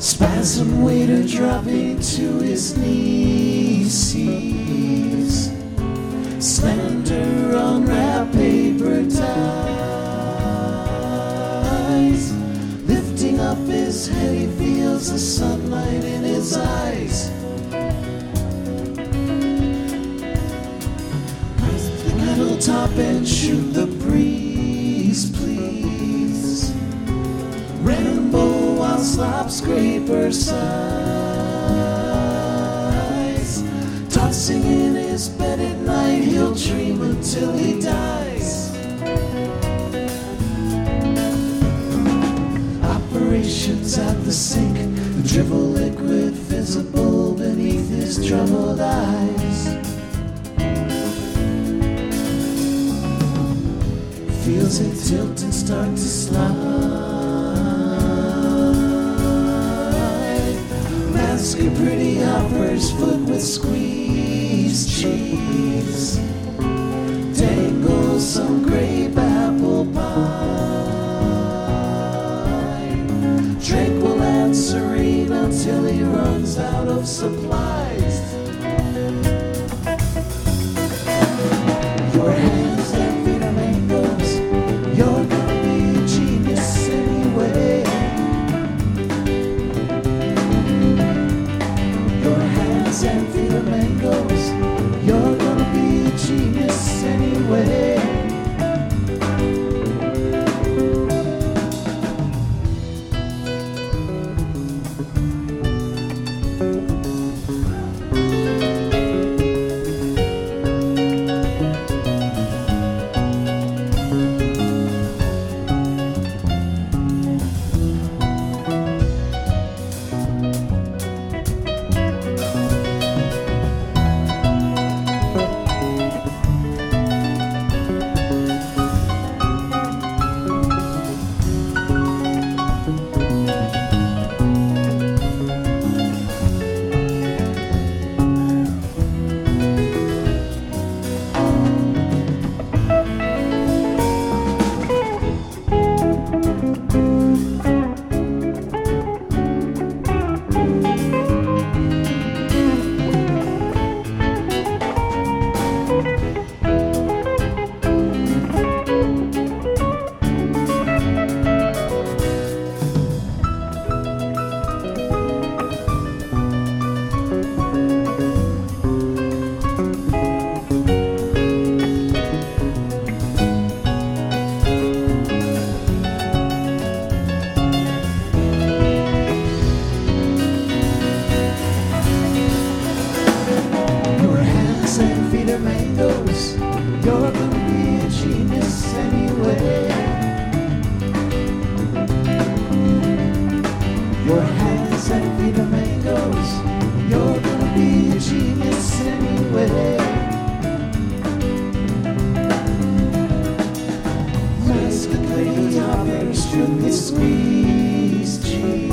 Spasm waiter dropping to his knees, sees slender unwrapped paper ties. Lifting up his head, he feels the sunlight in his eyes. Raise the kettle top and shoot the breeze, please. Rainbow while slop scraper sighs. Tossing in his bed at night, he'll dream until he dies. Operations at the sink, the dribble liquid visible beneath his troubled eyes. Feels it tilt and start to slide. Mask a pretty hopper's foot with squeezed cheese. Dangle some grape apple pie. Tranquil and serene until he runs out of supplies. Your hands and feet are mangoes. You're gonna be a genius anyway. Your hands and feet are mangoes. You're gonna be a genius anyway. Mangoes, you're gonna be a genius anyway. Your hands and feet are mangoes, you're gonna be a genius anyway. Mask a lady hopper, strip the squeeze cheese.